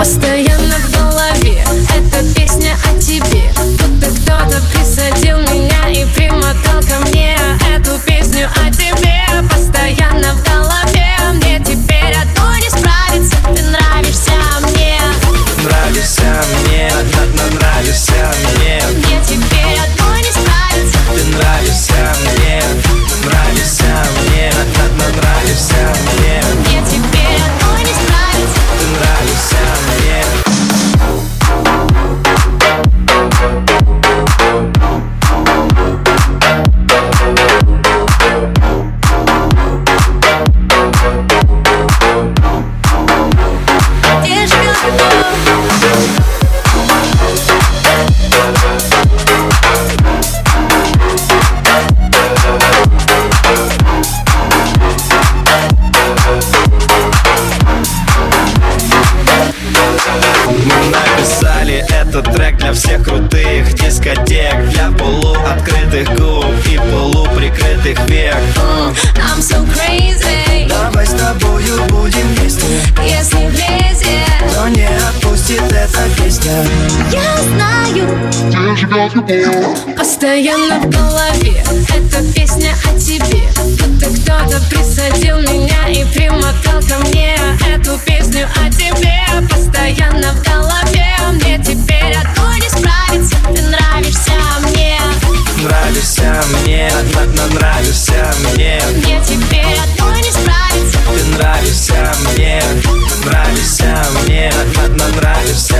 Постоянно в голове эта песня о тебе, будто кто-то присадил меня и примотал ко мне эту песню о тебе. Постоянно в голове, мне теперь одной не справиться. Ты нравишься мне, нравишься мне, нравишься мне. мне теперь одной не справиться. Ты нравишься мне, нравишься мне, нравишься мне. Мне теперь одной не справиться. Ты нравишься мне. Где живет любовь? Мы написали этот трек для всех крутых дискотек, для полуоткрытых губ и полуприкрытых век. I'm so crazy. Давай с тобою будем вместе, Если влезет, но не отпустит эта песня. я знаю. Постоянно в голове эта песня о тебе, будто кто-то присадил меня и примотал ко мне эту песню о тебе. Постоянно в голове, мне теперь одной не справиться. Ты нравишься мне, Нравишься мне, нравишься мне. мне теперь одной не справиться. Ты нравишься мне, нравишься мне, нравишься